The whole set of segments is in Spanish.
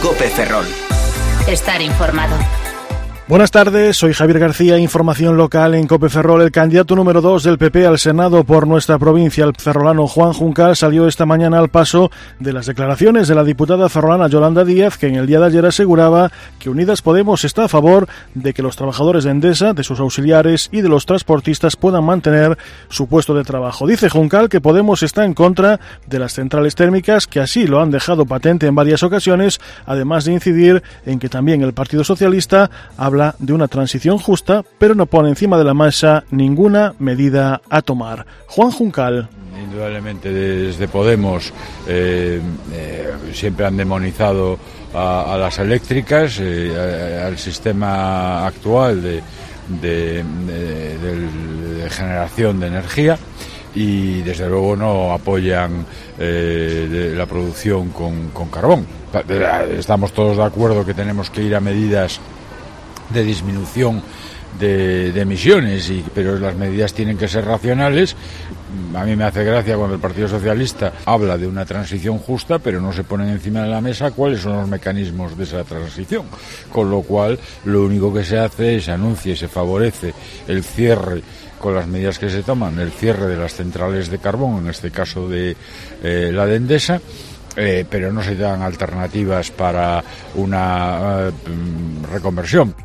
COPE Ferrol. Estar informado. Buenas tardes, soy Javier García, información local en COPE Ferrol. El candidato número 2 del PP al Senado por nuestra provincia, el ferrolano Juan Juncal, salió esta mañana al paso de las declaraciones de la diputada ferrolana Yolanda Díaz, que en el día de ayer aseguraba que Unidas Podemos está a favor de que los trabajadores de Endesa, de sus auxiliares y de los transportistas puedan mantener su puesto de trabajo. Dice Juncal que Podemos está en contra de las centrales térmicas, que así lo han dejado patente en varias ocasiones, además de incidir en que también el Partido Socialista habla de una transición justa, pero no pone encima de la mesa ninguna medida a tomar. Juan Juncal. Indudablemente desde Podemos siempre han demonizado a las eléctricas, al sistema actual de generación de energía, y desde luego no apoyan la producción con carbón. Estamos todos de acuerdo que tenemos que ir a medidas de disminución de emisiones, pero las medidas tienen que ser racionales. A mí me hace gracia cuando el Partido Socialista habla de una transición justa, pero no se ponen encima de la mesa cuáles son los mecanismos de esa transición, con lo cual lo único que se hace es anuncia y se favorece el cierre, con las medidas que se toman, el cierre de las centrales de carbón, en este caso de la de Endesa, pero no se dan alternativas para una reconversión.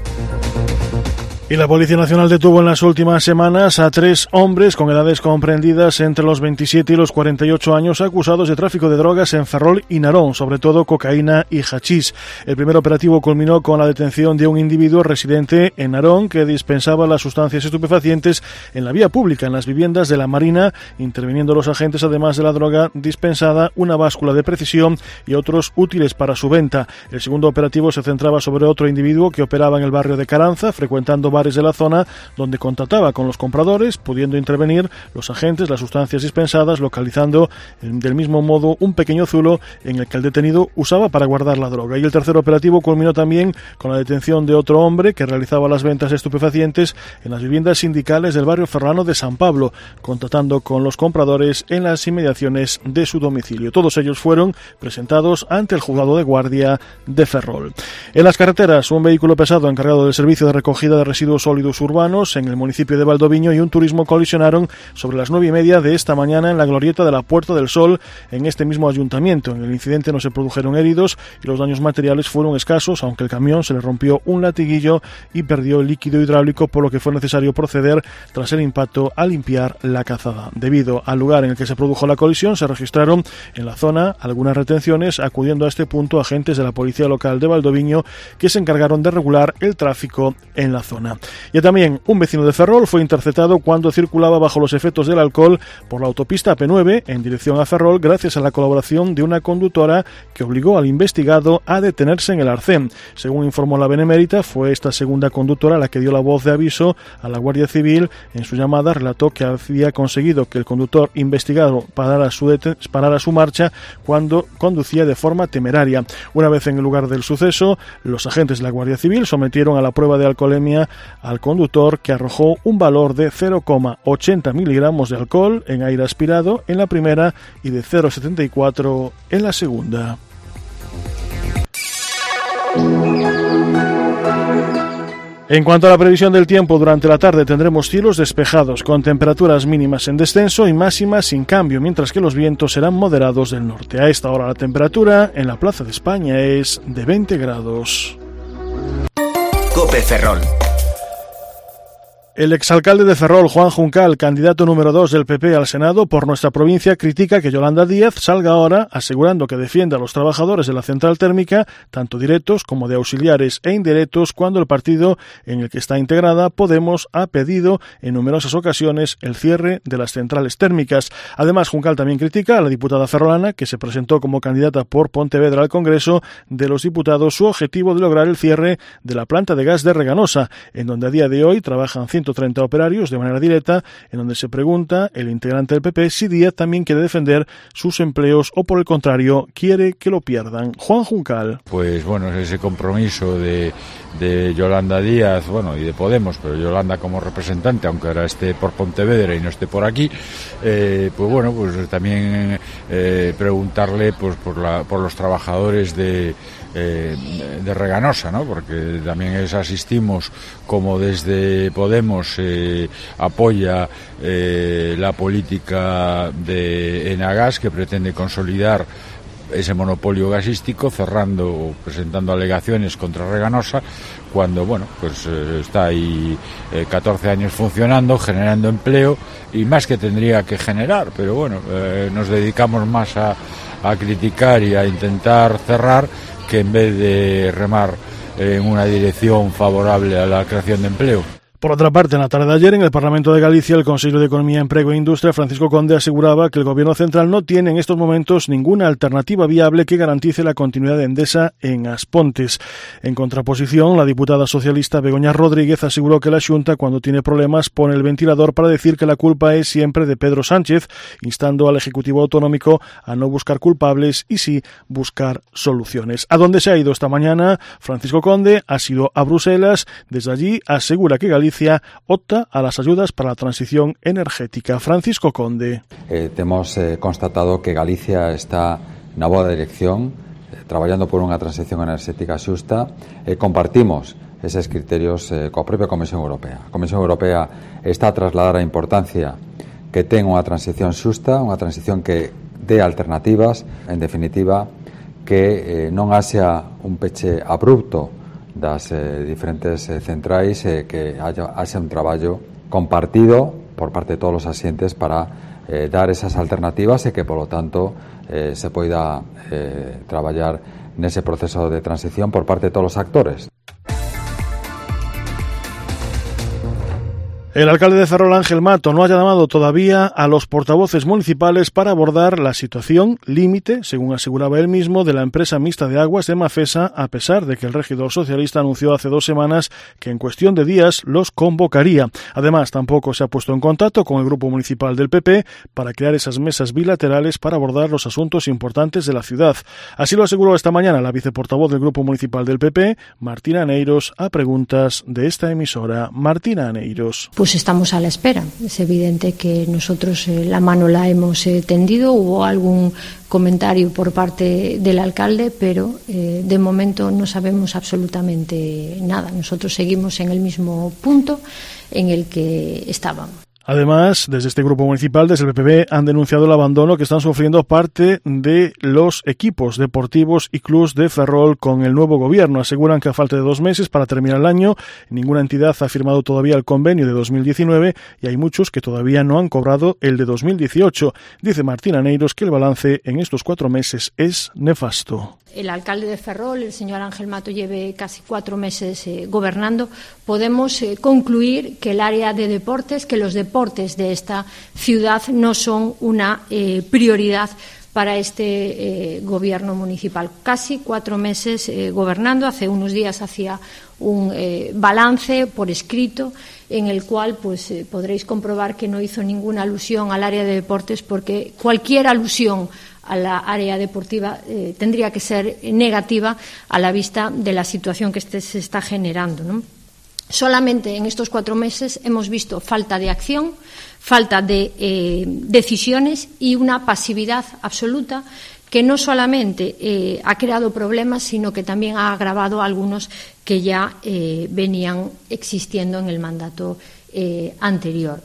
Y la Policía Nacional detuvo en las últimas semanas a 3 hombres con edades comprendidas entre los 27 y los 48 años acusados de tráfico de drogas en Ferrol y Narón, sobre todo cocaína y hachís. El primer operativo culminó con la detención de un individuo residente en Narón que dispensaba las sustancias estupefacientes en la vía pública, en las viviendas de la Marina, interviniendo los agentes, además de la droga dispensada, una báscula de precisión y otros útiles para su venta. El segundo operativo se centraba sobre otro individuo que operaba en el barrio de Caranza, frecuentando bares de la zona, donde contactaba con los compradores, pudiendo intervenir los agentes, las sustancias dispensadas, localizando del mismo modo un pequeño zulo en el que el detenido usaba para guardar la droga. Y el tercer operativo culminó también con la detención de otro hombre que realizaba las ventas de estupefacientes en las viviendas sindicales del barrio ferrolano de San Pablo, contactando con los compradores en las inmediaciones de su domicilio. Todos ellos fueron presentados ante el juzgado de guardia de Ferrol. En las carreteras, un vehículo pesado encargado del servicio de recogida de residuos sólidos urbanos en el municipio de Valdoviño y un turismo colisionaron sobre las 9:30 de esta mañana en la glorieta de la Puerta del Sol en este mismo ayuntamiento. En el incidente no se produjeron heridos y los daños materiales fueron escasos, aunque el camión se le rompió un latiguillo y perdió el líquido hidráulico, por lo que fue necesario proceder tras el impacto a limpiar la calzada. Debido al lugar en el que se produjo la colisión, se registraron en la zona algunas retenciones, acudiendo a este punto agentes de la policía local de Valdoviño que se encargaron de regular el tráfico en la zona. Y también un vecino de Ferrol fue interceptado cuando circulaba bajo los efectos del alcohol por la autopista AP9 en dirección a Ferrol, gracias a la colaboración de una conductora que obligó al investigado a detenerse en el arcén. Según informó la Benemérita, fue esta segunda conductora la que dio la voz de aviso a la Guardia Civil. En su llamada relató que había conseguido que el conductor investigado parara su marcha cuando conducía de forma temeraria. Una vez en el lugar del suceso, los agentes de la Guardia Civil sometieron a la prueba de alcoholemia al conductor, que arrojó un valor de 0,80 miligramos de alcohol en aire aspirado en la primera y de 0,74 en la segunda. En cuanto a la previsión del tiempo, durante la tarde tendremos cielos despejados, con temperaturas mínimas en descenso y máximas sin cambio, mientras que los vientos serán moderados del norte. A esta hora la temperatura en la Plaza de España es de 20 grados. COPE Ferrol. El exalcalde de Ferrol, Juan Juncal, candidato número 2 del PP al Senado por nuestra provincia, critica que Yolanda Díaz salga ahora asegurando que defiende a los trabajadores de la central térmica, tanto directos como de auxiliares e indirectos, cuando el partido en el que está integrada, Podemos, ha pedido en numerosas ocasiones el cierre de las centrales térmicas. Además, Juncal también critica a la diputada ferrolana, que se presentó como candidata por Pontevedra al Congreso de los Diputados, su objetivo de lograr el cierre de la planta de gas de Reganosa, en donde a día de hoy trabajan cientos 130 operarios de manera directa, en donde se pregunta el integrante del PP si Díaz también quiere defender sus empleos o, por el contrario, quiere que lo pierdan. Juan Juncal. Pues bueno, ese compromiso de Yolanda Díaz, bueno, y de Podemos, pero Yolanda como representante, aunque ahora esté por Pontevedra y no esté por aquí, pues bueno, pues también preguntarle pues por los trabajadores de Reganosa, ¿no? Porque también asistimos como desde Podemos apoya la política de Enagas, que pretende consolidar ese monopolio gasístico, cerrando o presentando alegaciones contra Reganosa, cuando bueno, pues está ahí 14 años funcionando, generando empleo, y más que tendría que generar, pero bueno, nos dedicamos más a criticar y a intentar cerrar, que en vez de remar en una dirección favorable a la creación de empleo. Por otra parte, en la tarde de ayer, en el Parlamento de Galicia, el consejero de Economía, Empleo e Industria, Francisco Conde, aseguraba que el Gobierno central no tiene en estos momentos ninguna alternativa viable que garantice la continuidad de Endesa en As Pontes. En contraposición, la diputada socialista Begoña Rodríguez aseguró que la Xunta, cuando tiene problemas, pone el ventilador para decir que la culpa es siempre de Pedro Sánchez, instando al Ejecutivo Autonómico a no buscar culpables y sí buscar soluciones. ¿A dónde se ha ido esta mañana? Francisco Conde ha sido a Bruselas. Desde allí asegura que Galicia opta a las ayudas para la transición energética. Francisco Conde. Hemos constatado que Galicia está na boa dirección, traballando por unha transición energética xusta. Compartimos eses criterios coa propia Comisión Europea. A Comisión Europea está a trasladar a importancia que ten unha transición xusta, unha transición que dé alternativas, en definitiva, que non haxa un peche abrupto das diferentes centrais, que haxa un traballo compartido por parte de todos os asientes para dar esas alternativas e que, polo tanto, se poida traballar nese proceso de transición por parte de todos os actores. El alcalde de Ferrol, Ángel Mato, no ha llamado todavía a los portavoces municipales para abordar la situación límite, según aseguraba él mismo, de la empresa mixta de aguas de Mafesa, a pesar de que el regidor socialista anunció hace 2 semanas que en cuestión de días los convocaría. Además, tampoco se ha puesto en contacto con el grupo municipal del PP para crear esas mesas bilaterales para abordar los asuntos importantes de la ciudad. Así lo aseguró esta mañana la viceportavoz del grupo municipal del PP, Martina Aneiros, a preguntas de esta emisora. Martina Aneiros. Pues estamos a la espera. Es evidente que nosotros la mano la hemos tendido. Hubo algún comentario por parte del alcalde, pero de momento no sabemos absolutamente nada. Nosotros seguimos en el mismo punto en el que estábamos. Además, desde este grupo municipal, desde el PP, han denunciado el abandono que están sufriendo parte de los equipos deportivos y clubs de Ferrol con el nuevo gobierno. Aseguran que a falta de 2 meses para terminar el año, ninguna entidad ha firmado todavía el convenio de 2019 y hay muchos que todavía no han cobrado el de 2018. Dice Martín Aneiros que el balance en estos 4 meses es nefasto. El alcalde de Ferrol, el señor Ángel Mato, lleve casi 4 meses gobernando, podemos concluir que el área de deportes, que los deportes de esta ciudad no son una prioridad para este gobierno municipal. Casi 4 meses gobernando. Hace unos días hacía un balance por escrito en el cual pues podréis comprobar que no hizo ninguna alusión al área de deportes, porque cualquier alusión a la área deportiva tendría que ser negativa a la vista de la situación que se está generando, ¿no? Solamente en estos 4 meses hemos visto falta de acción, falta de decisiones y una pasividad absoluta que no solamente ha creado problemas, sino que también ha agravado algunos que ya venían existiendo en el mandato anterior.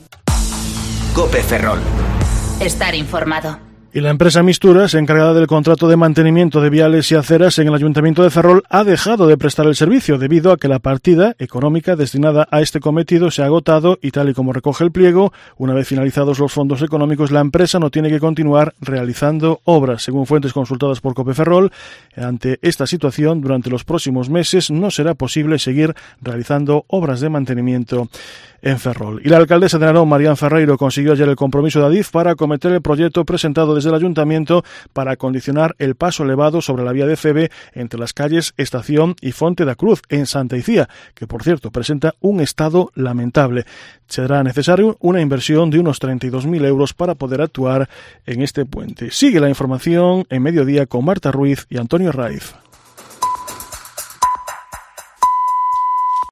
COPE Ferrol. Estar informado. Y la empresa Misturas, encargada del contrato de mantenimiento de viales y aceras en el Ayuntamiento de Ferrol, ha dejado de prestar el servicio debido a que la partida económica destinada a este cometido se ha agotado y, tal y como recoge el pliego, una vez finalizados los fondos económicos, la empresa no tiene que continuar realizando obras. Según fuentes consultadas por COPE Ferrol, ante esta situación, durante los próximos meses no será posible seguir realizando obras de mantenimiento en Ferrol. Y la alcaldesa de Narón, Marián Ferreiro, consiguió ayer el compromiso de Adif para acometer el proyecto presentado desde el Ayuntamiento para acondicionar el paso elevado sobre la vía de Feve entre las calles Estación y Fonte da Cruz, en Santa Icía, que por cierto presenta un estado lamentable. Será necesario una inversión de unos 32.000 euros para poder actuar en este puente. Sigue la información en Mediodía con Marta Ruiz y Antonio Raiz.